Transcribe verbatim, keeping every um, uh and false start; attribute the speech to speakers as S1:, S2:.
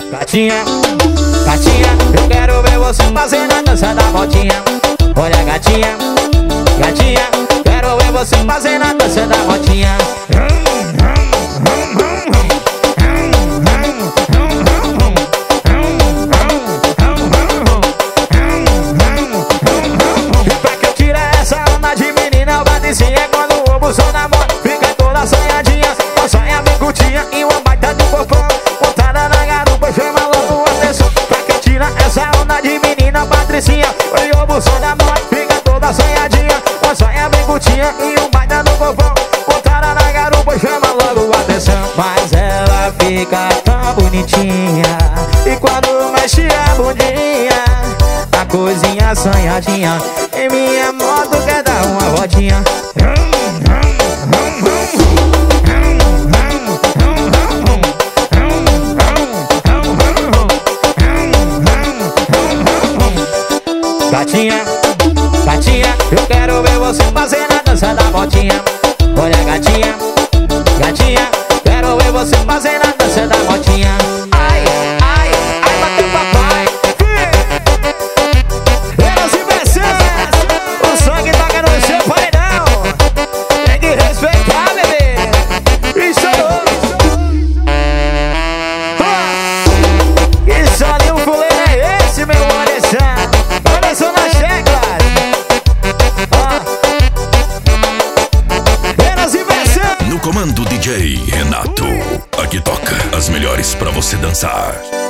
S1: Gatinha, gatinha, eu quero ver você fazendo a dança da voltinha. Olha gatinha, gatinha, quero ver você fazendo a dança da voltinha. Pra que eu tire essa onda de menina, Patricinha, quando o obo som na moto fica toda sonhadinha. Uma sonha bem curtinha e uma baita do corpão, montada na garupa, chama logo a atenção. Pra que eu tire essa onda de menina, Patricinha, o obo som na moto fica toda sonhadinha. Uma sonha bem curtinha e um baita do corpão, montada na garupa, chama logo a atenção. Mas ela fica tão bonitinha e quando mexe a bundinha, a coisinha sonhadinha, em minha moto quer dar uma voltinha. Gatinha, gatinha, eu quero ver você fazendo a dança da voltinha. Olha gatinha, gatinha, quero ver você fazendo a dança da voltinha. Ai, ai, ai, bateu papai. Elas e versões, o sangue toca no seu paredão. Tem que respeitar, bebê. Isso que só de um fuleiro é esse, meu Anderson. Anderson nas teclas. Elas e versões.
S2: No comando D J Renato. Aqui toca as melhores pra você dançar.